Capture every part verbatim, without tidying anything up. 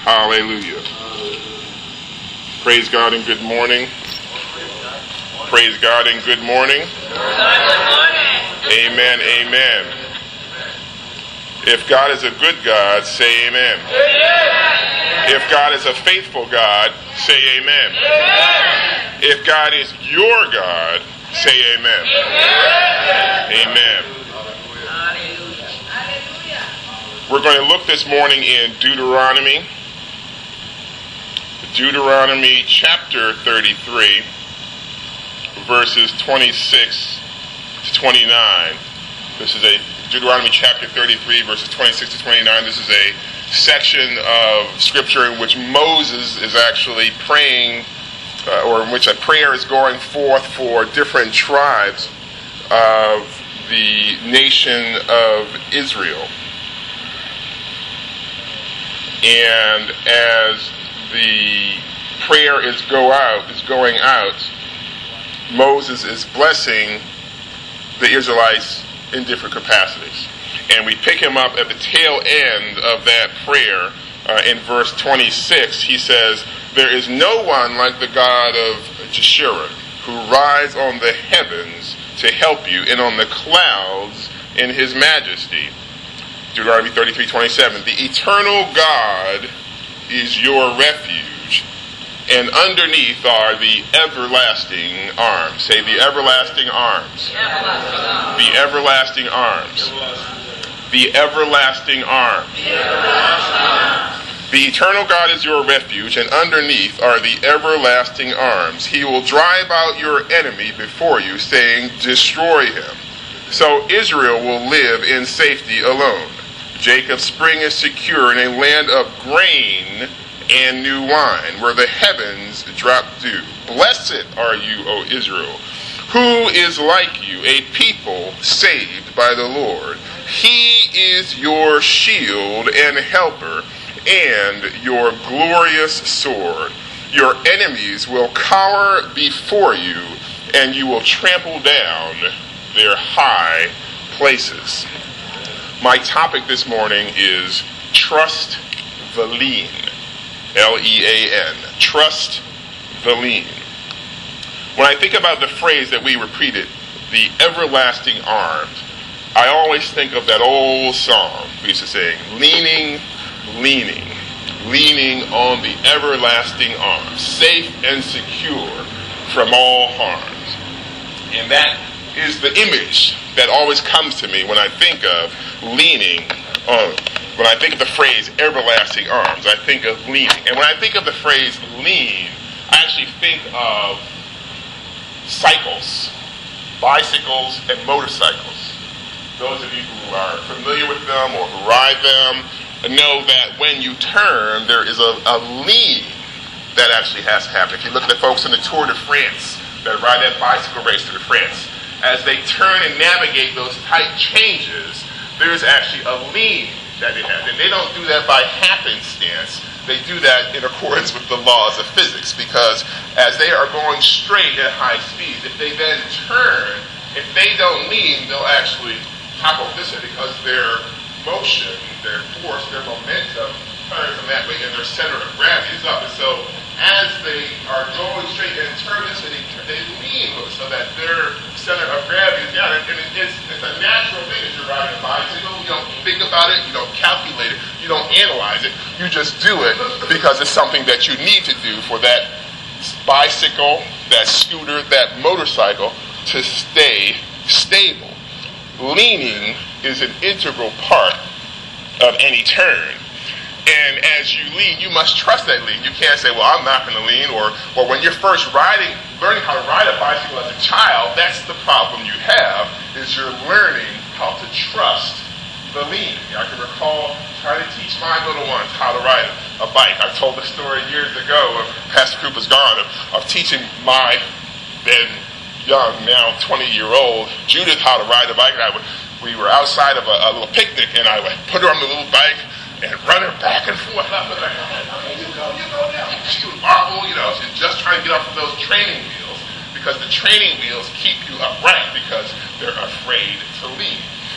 Hallelujah. Praise God and good morning. Praise God and good morning. Amen, amen. If God is a good God, say amen. If God is a faithful God, say amen. If God is your God, say amen. Amen. We're going to look this morning in Deuteronomy. Deuteronomy chapter thirty-three, verses twenty-six to twenty-nine. This is a Deuteronomy chapter thirty-three, verses twenty-six to twenty-nine. This is a section of scripture in which Moses is actually praying, uh, or in which a prayer is going forth for different tribes of the nation of Israel. And as the prayer is go out, is going out, Moses is blessing the Israelites in different capacities. And we pick him up at the tail end of that prayer uh, in verse twenty-six. He says, "There is no one like the God of Jeshurun, who rides on the heavens to help you, and on the clouds in his majesty." Deuteronomy thirty-three twenty-seven. "The eternal God is your refuge, and underneath are the everlasting arms." Say, the everlasting arms. The everlasting arms. The everlasting arms. The eternal God is your refuge, and underneath are the everlasting arms. He will drive out your enemy before you, saying, "Destroy him." So Israel will live in safety alone. Jacob's spring is secure in a land of grain and new wine, where the heavens drop dew. Blessed are you, O Israel. Who is like you, a people saved by the Lord? He is your shield and helper, and your glorious sword. Your enemies will cower before you, and you will trample down their high places. My topic this morning is trust the lean. L E A N. Trust the lean. When I think about the phrase that we repeated, the everlasting arms, I always think of that old song we used to sing, leaning, leaning, leaning on the everlasting arms, safe and secure from all harms. And that is the image that always comes to me when I think of leaning on. When I think of the phrase everlasting arms, I think of leaning. And when I think of the phrase lean, I actually think of cycles, bicycles and motorcycles. Those of you who are familiar with them or who ride them know that when you turn, there is a, a lean that actually has to happen. If you look at the folks in the Tour de France that ride that bicycle race through France, as they turn and navigate those tight changes, there's actually a lean that they have. And they don't do that by happenstance. They do that in accordance with the laws of physics, because as they are going straight at high speeds, if they then turn, if they don't lean, they'll actually topple this way, because their motion, their force, their momentum turns them that way, and their center of gravity is up. And so as they are going straight and turn this way, they, they lean so that their center of gravity is down. And, and it's, it's a natural thing as you're riding a bicycle. You don't think about it, you don't calculate it, you don't analyze it. You just do it because it's something that you need to do for that bicycle, that scooter, that motorcycle to stay stable. Leaning is an integral part of any turn. And as you lean, you must trust that lean. You can't say, well, I'm not going to lean. Or, or when you're first riding, learning how to ride a bicycle as a child, that's the problem you have, is you're learning how to trust the lean. I can recall trying to teach my little ones how to ride a bike. I told the story years ago, of Pastor Cooper's gone, of, of teaching my then young, now twenty-year-old Judith how to ride a bike. And I would, we were outside of a, a little picnic, and I would put her on the little bike and run her back and forth up and like, okay, you go, you go now. She would marvel, you know, she's just trying to get off of those training wheels, because the training wheels keep you upright because they're afraid to lean.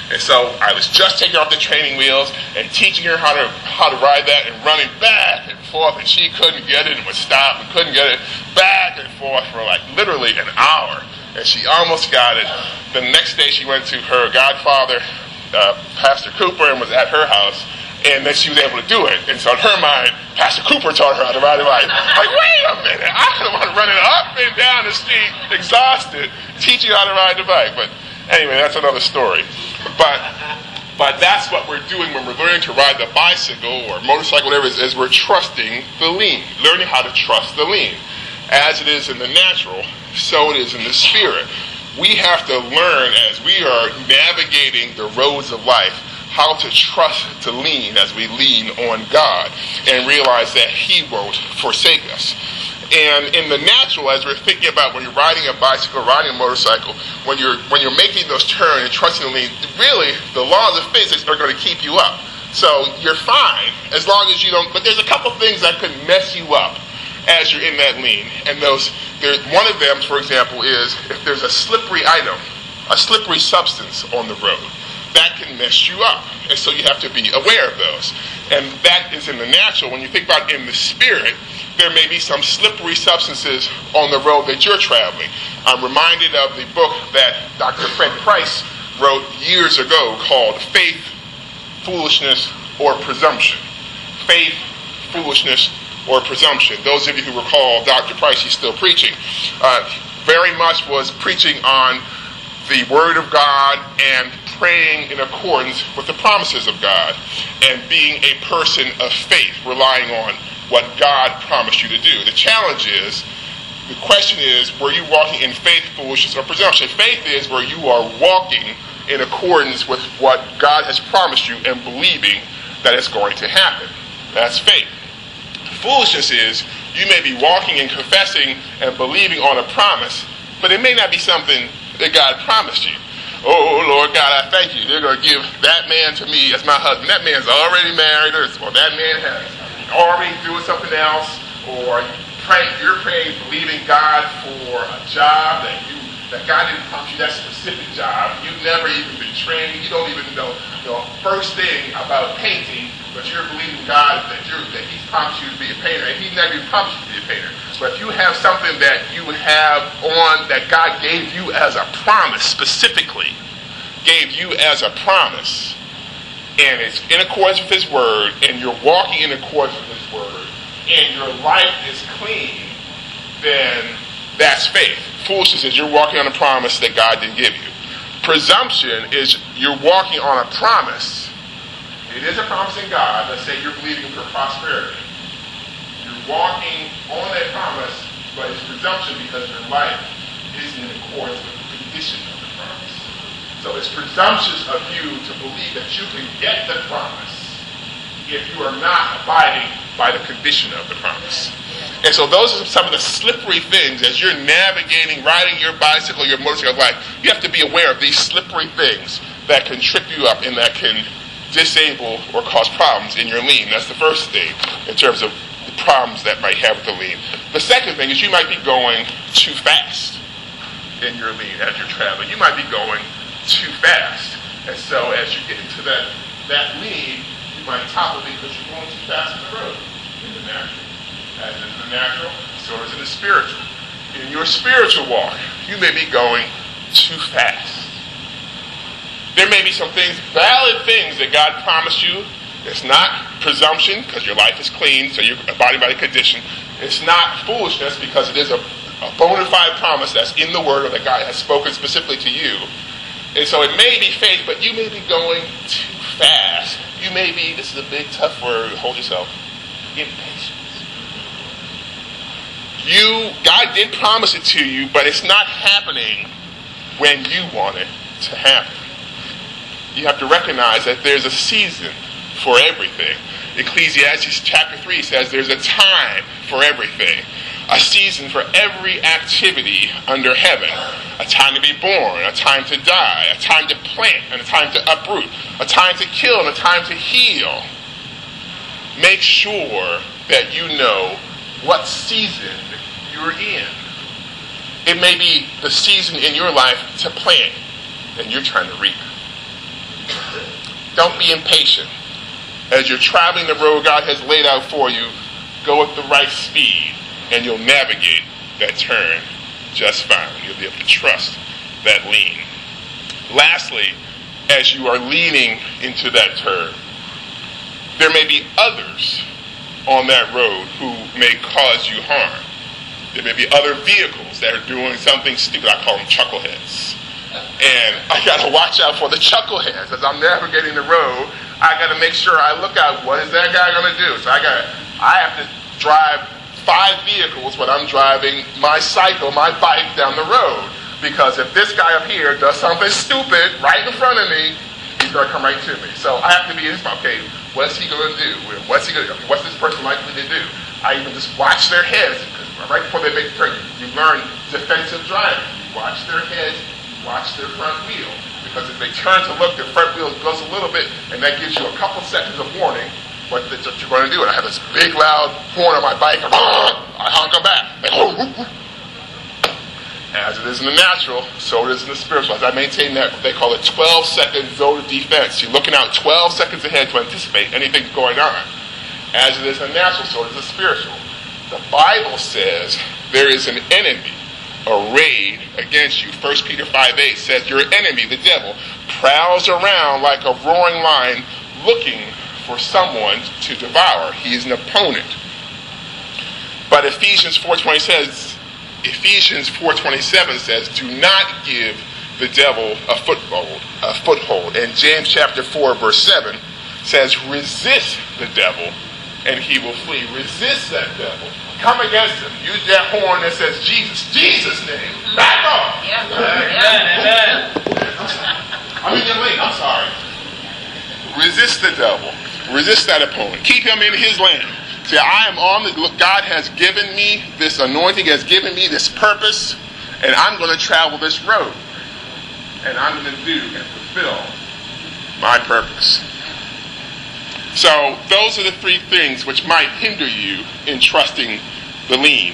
And so I was just taking off the training wheels and teaching her how to how to ride that and running back and forth, and she couldn't get it and would stop and couldn't get it, back and forth for like literally an hour. And she almost got it. The next day she went to her godfather, uh, Pastor Cooper, and was at her house, and then she was able to do it. And so in her mind, Pastor Cooper taught her how to ride a bike. Like, wait a minute, I don't want to run it up and down the street, exhausted, teach you how to ride the bike. But anyway, that's another story. But but that's what we're doing when we're learning to ride the bicycle or motorcycle, whatever it is, is we're trusting the lean, learning how to trust the lean. As it is in the natural, so it is in the spirit. We have to learn, as we are navigating the roads of life, how to trust to lean as we lean on God and realize that He won't forsake us. And in the natural, as we're thinking about when you're riding a bicycle, riding a motorcycle, when you're when you're making those turns and trusting the lean, really the laws of physics are going to keep you up. So you're fine as long as you don't. But there's a couple things that could mess you up as you're in that lean. And those, there, one of them, for example, is if there's a slippery item, a slippery substance on the road, that can mess you up. And so you have to be aware of those. And that is in the natural. When you think about in the spirit, there may be some slippery substances on the road that you're traveling. I'm reminded of the book that Doctor Fred Price wrote years ago called Faith, Foolishness, or Presumption. Faith, Foolishness, or Presumption. Those of you who recall Doctor Price, he's still preaching, uh, very much was preaching on the Word of God and praying in accordance with the promises of God and being a person of faith, relying on what God promised you to do. The challenge is, the question is, were you walking in faith, foolishness, or presumption? Faith is where you are walking in accordance with what God has promised you and believing that it's going to happen. That's faith. Foolishness is you may be walking and confessing and believing on a promise, but it may not be something that God promised you. Oh, Lord God, I thank you. They're going to give that man to me as my husband. That man's already married, or, or that man has already doing something else, or praying, you're praying, believing God for a job that you that God didn't promise you that specific job. You've never even been trained. You don't even know the first thing about painting, but you're believing God that you're that He's promised you to be a painter, and He never even promised you to be a painter. But if you have something that you have on that God gave you as a promise, specifically gave you as a promise, and it's in accordance with His Word, and you're walking in accordance with His Word, and your life is clean, then that's faith. Foolishness is you're walking on a promise that God didn't give you. Presumption is you're walking on a promise. It is a promise in God. Let's say you're believing for prosperity. You're walking on that promise, but it's presumption because your life isn't in accordance with the condition of the promise. So it's presumptuous of you to believe that you can get the promise if you are not abiding by the condition of the promise. And so those are some of the slippery things as you're navigating, riding your bicycle, your motorcycle life. You have to be aware of these slippery things that can trip you up and that can disable or cause problems in your lean. That's the first thing in terms of the problems that might have with the lean. The second thing is you might be going too fast in your lean as you're traveling. You might be going too fast. And so as you get into that, that lean, you might topple because you're going too fast on the road in the natural. As in the natural, so is in the spiritual. In your spiritual walk, you may be going too fast. There may be some things, valid things that God promised you. It's not presumption because your life is clean, so you're abiding by the condition. It's not foolishness because it is a, a bona fide promise that's in the Word or that God has spoken specifically to you. And so it may be faith, but you may be going too fast. You may be, this is a big tough word, hold yourself, impatient. You, God did promise it to you, but it's not happening when you want it to happen. You have to recognize that there's a season for everything. Ecclesiastes chapter three says there's a time for everything. A season for every activity under heaven. A time to be born, a time to die, a time to plant, and a time to uproot. A time to kill and a time to heal. Make sure that you know what season you're in. It may be the season in your life to plant, and you're trying to reap. Don't be impatient. As you're traveling the road God has laid out for you, go at the right speed, and you'll navigate that turn just fine. You'll be able to trust that lean. Lastly, as you are leaning into that turn, there may be others on that road who may cause you harm. There may be other vehicles that are doing something stupid. I call them chuckleheads. And I got to watch out for the chuckleheads. As I'm navigating the road, I got to make sure I look out, what is that guy going to do? So I got I have to drive five vehicles when I'm driving my cycle, my bike down the road. Because if this guy up here does something stupid right in front of me, he's going to come right to me. So I have to be in this, okay, what's he going to do? What's he going to do? What's this person likely to do? I even just watch their heads. Because right before they make the turn, you learn defensive driving. You watch their heads, you watch their front wheel. Because if they turn to look, their front wheel goes a little bit, and that gives you a couple seconds of warning what, that you're going to do. And I have this big, loud horn on my bike. And I honk them back. Like, as it is in the natural, so it is in the spiritual. As I maintain that, they call it twelve-second zone of defense. You're looking out twelve seconds ahead to anticipate anything going on. As it is in the natural, so it is in the spiritual. The Bible says there is an enemy arrayed against you. First Peter five eight says your enemy, the devil, prowls around like a roaring lion looking for someone to devour. He is an opponent. But Ephesians four twenty says, Ephesians four twenty-seven says, do not give the devil a foothold, a foothold. And James chapter four verse seven says, resist the devil and he will flee. Resist that devil. Come against him. Use that horn that says Jesus. Jesus' name. Back off. Yeah. Amen. I'm in your lane. I'm sorry. Resist the devil. Resist that opponent. Keep him in his lane. See, I am on the, look, God has given me this anointing, has given me this purpose, and I'm going to travel this road. And I'm going to do and fulfill my purpose. So, those are the three things which might hinder you in trusting the lean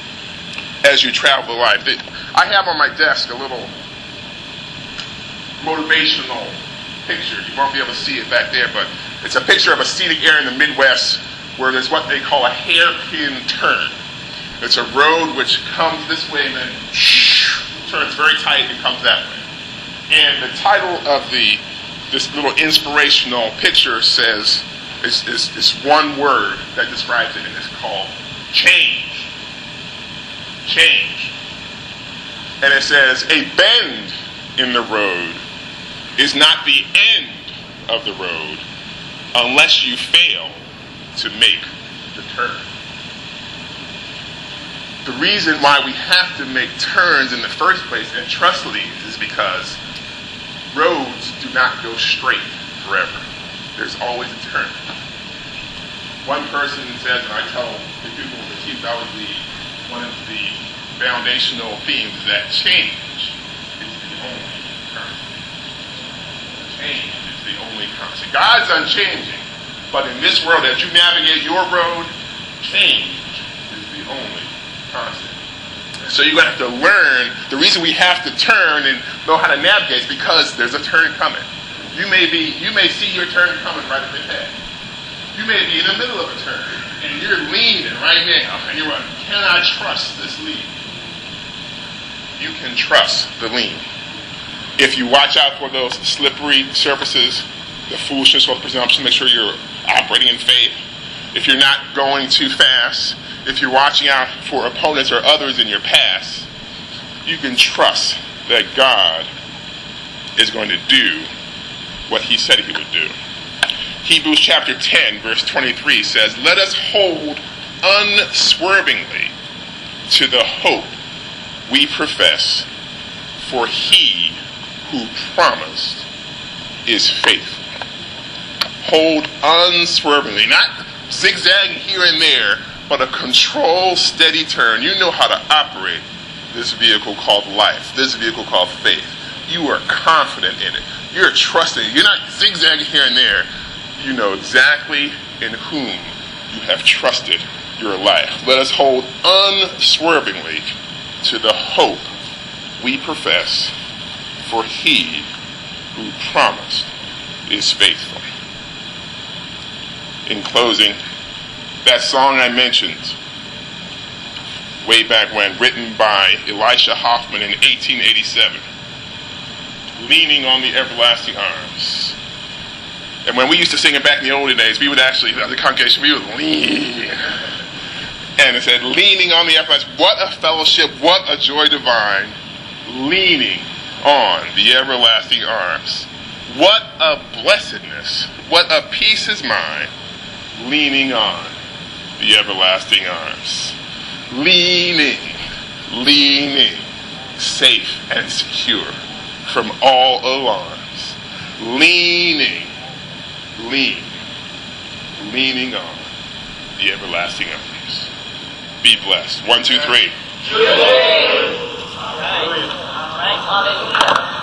as you travel life. I have on my desk a little motivational picture. You won't be able to see it back there, but it's a picture of a scenic area in the Midwest where there's what they call a hairpin turn. It's a road which comes this way and then turns very tight and comes that way. And the title of the this little inspirational picture says, is, is, is one word that describes it, and it's called change. Change. And it says, a bend in the road is not the end of the road unless you fail to make the turn. The reason why we have to make turns in the first place and trust leads is because roads do not go straight forever. There's always a turn. One person says, and I tell the people that teach always the one of the foundational themes is that change is the only constant. Change is the only constant. God's unchanging, but in this world, as you navigate your road, change is the only constant. So you're going to have to learn. The reason we have to turn and know how to navigate is because there's a turn coming. You may be, you may see your turn coming right up ahead. You may be in the middle of a turn, and you're leaning right now, and you're like, can I trust this lead? You can trust the lean. If you watch out for those slippery surfaces, the foolishness or presumption, make sure you're operating in faith. If you're not going too fast, if you're watching out for opponents or others in your past, you can trust that God is going to do what he said he would do. Hebrews chapter ten, verse twenty-three says, let us hold unswervingly to the hope we profess, for he who promised is faithful. Hold unswervingly, not zigzagging here and there, but a controlled, steady turn. You know how to operate this vehicle called life, this vehicle called faith. You are confident in it. You're trusting. You're not zigzagging here and there. You know exactly in whom you have trusted your life. Let us hold unswervingly to the hope we profess, for he who promised is faithful. In closing, that song I mentioned way back when, written by Elisha Hoffman in eighteen eighty-seven, Leaning on the Everlasting Arms. And when we used to sing it back in the olden days, we would actually, as a congregation, we would lean. And it said, leaning on the everlasting. What a fellowship, what a joy divine, leaning on the everlasting arms. What a blessedness, what a peace is mine, leaning on the everlasting arms. Leaning, leaning, safe and secure from all alarms. Leaning, lean, leaning on the everlasting arms. Be blessed. One, two, three. All right. All right. Hallelujah.